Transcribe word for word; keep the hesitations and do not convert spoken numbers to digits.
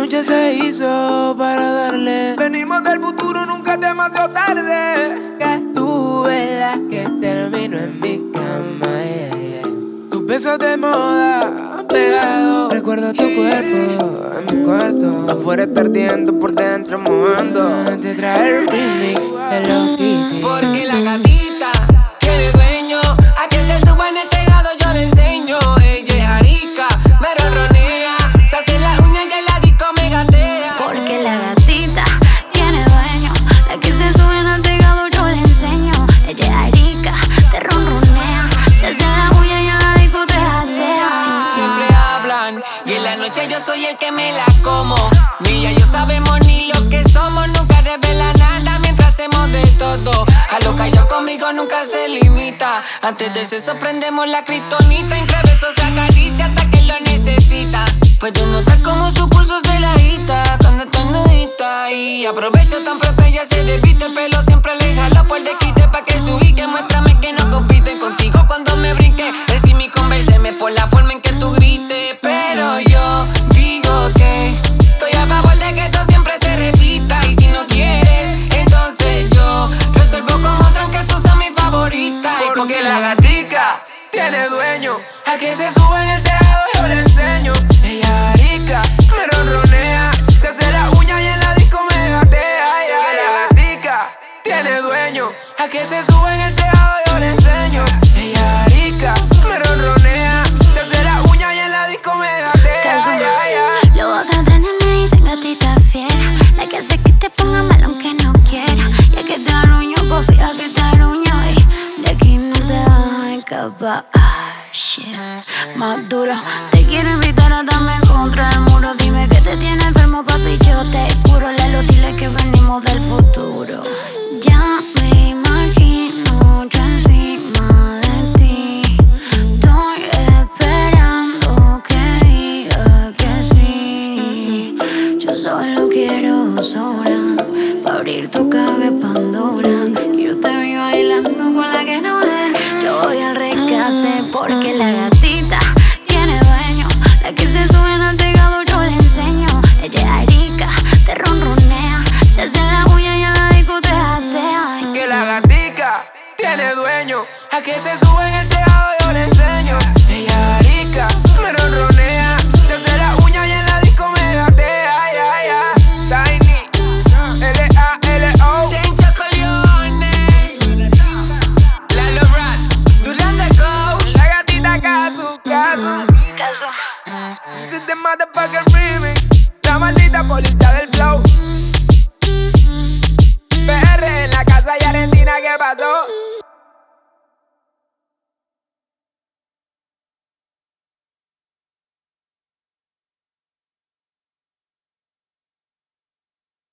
noche se hizo para darle. Venimos del futuro, nunca es demasiado tarde. Que tú la que termino en mi cama, yeah, yeah. Tus besos de moda pegado. Recuerdo tu cuerpo en mi cuarto. Afuera está ardiendo, por dentro mojando. Te trae el remix de los Kitty. Porque la gatita tiene dueño. A quien se suba en el tejado yo le enseño. Ella es arica, me ronronea. Se hace las uñas y en la disco me gatea. Porque la gatita tiene dueño. La que se sube en el tejado yo le enseño. Ella es arica, te ronronea. Se hace las uñas y en la disco te gatea. Siempre hablan y en la noche yo soy el que me la como. Ni ella y yo sabemos ni lo que somos. Nunca revela nada mientras hacemos de todo. A lo que yo conmigo nunca se limita. Antes del sexo prendemos la kriptonita. Entre besos se acaricia hasta que lo necesita. Puedo notar como su pulso se la agita cuando está nudita. Y aprovecho tan pronto ella se despiste. El pelo siempre le jalo por de quite pa' que se ubique. Muéstrame que no compiten contigo cuando me brinque. Decime y convénceme por la forma en que tú grites. Pero yo digo que estoy a favor de que esto siempre se repita. Y si no quieres, entonces yo resuelvo con otra aunque tú seas mi favorita. Y Porque la gatica tiene dueño. A que se sube en el tejado yo le enseño. Ella arica, me ronronea. Se hace la uña y en la disco me gatea. Que la gatica tiene dueño. A que se sube en el tejado yo le enseño. Ella arica, me ronronea. Se hace la uña y en la disco me gatea. Los bacanes me dicen gatita fiera. La que hace que te ponga mal aunque no quiera. Y a que te arruño, papi, a que te arruño. Y de aquí no te vas a escapar. Ah, shit, más duro. Te quiero invitar a darme contra el muro. Dime que te tiene enfermo, papi, yo te curo. Lelo, dile que venimos del futuro. Ya me imagino yo encima de ti. Estoy esperando que diga que sí. Yo solo quiero sola pa' abrir tu caja de Pandora. Y yo te vi bailando con la que no es. Yo voy al rescate porque la gatita tiene dueño. La que se sube en el tejado yo le enseño. Ella es arica, te ronronea. Se hace la uña y en la disco te gatea. Que la gatica tiene dueño. A que se sube en el tejado yo le enseño. Ella arica, me ronronea. Se hace la uña y en la disco me gatea. Ya, ya. Tiny, L A L O. Chencho Corleone, Lalo Rat, Durán de Coach. La gatita Kazu, Kazu. This is the motherfucking remix. La maldita policía del flow.